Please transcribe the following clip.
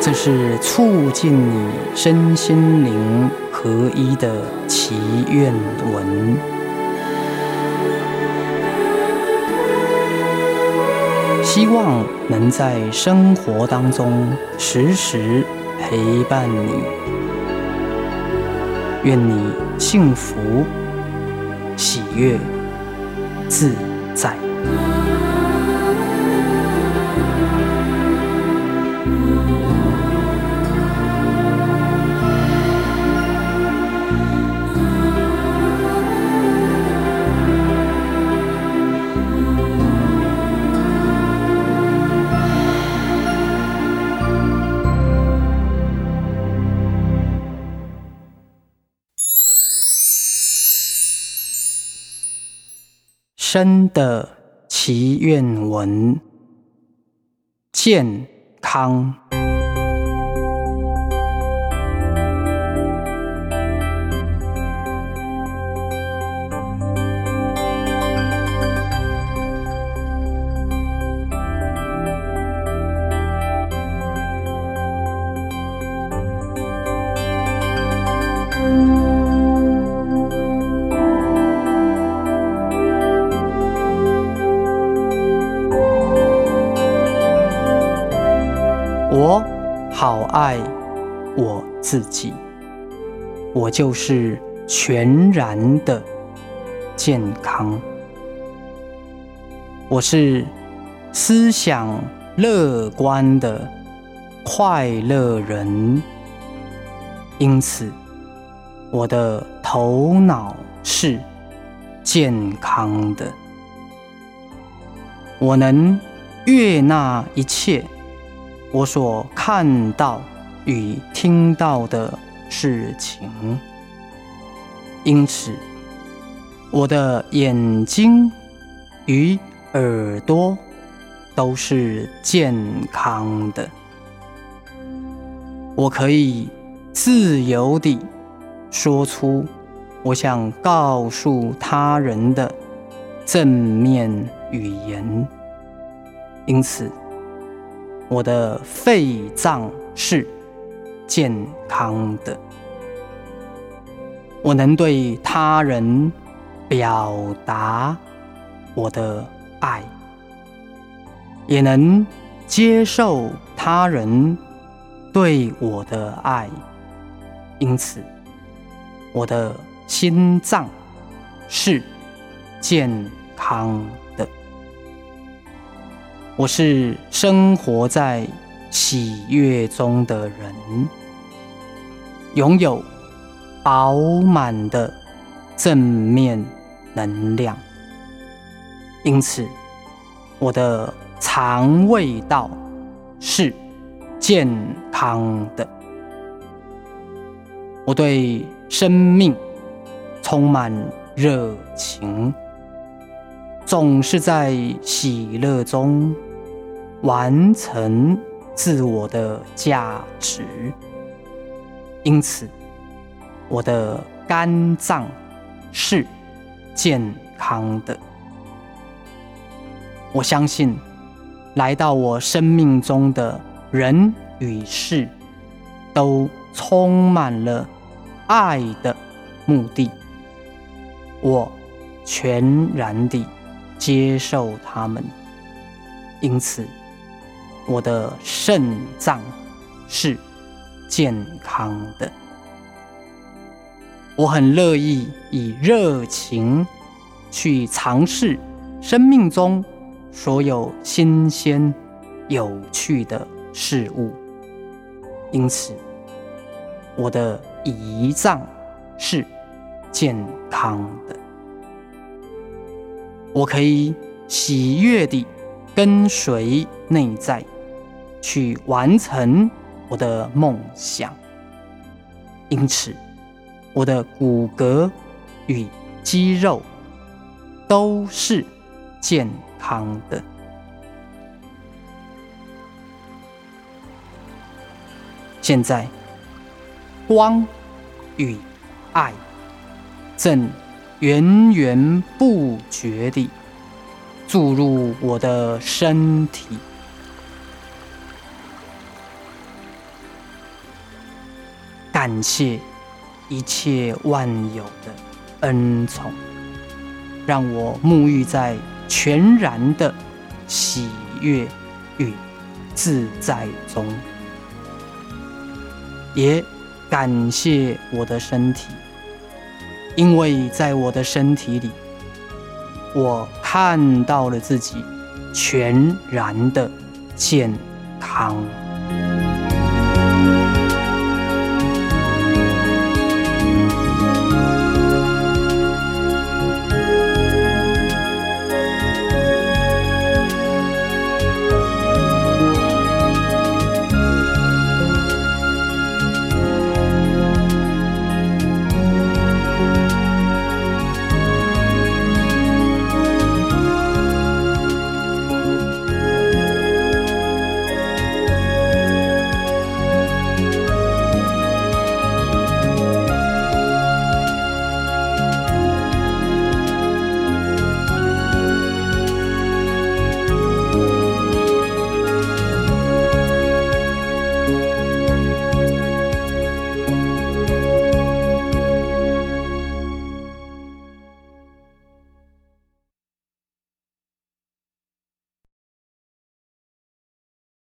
这是促进你身心灵合一的祈愿文。希望能在生活当中时时陪伴你。愿你幸福、喜悦、自在。生的祈愿文，健康。我好爱我自己，我就是全然的健康。我是思想乐观的快乐人，因此我的头脑是健康的。我能悦纳一切我所看到与听到的事情，因此我的眼睛与耳朵都是健康的。我可以自由地说出我想告诉他人的正面语言，因此我的肺脏是健康的。我能对他人表达我的爱，也能接受他人对我的爱，因此我的心脏是健康的。我是生活在喜悦中的人，拥有饱满的正面能量，因此我的肠胃道是健康的。我对生命充满热情，总是在喜乐中完成自我的价值，因此我的肝脏是健康的。我相信来到我生命中的人与事都充满了爱的目的，我全然地接受他们，因此我的肾脏是健康的。我很乐意以热情去尝试生命中所有新鲜有趣的事物，因此我的胰脏是健康的。我可以喜悦地跟随内在去完成我的梦想，因此我的骨骼与肌肉都是健康的。现在光与爱正源源不绝地注入我的身体， 感谢一切万有的恩宠，让我沐浴在全然的喜悦与自在中。也感谢我的身体，因为在我的身体里，我看到了自己全然的健康。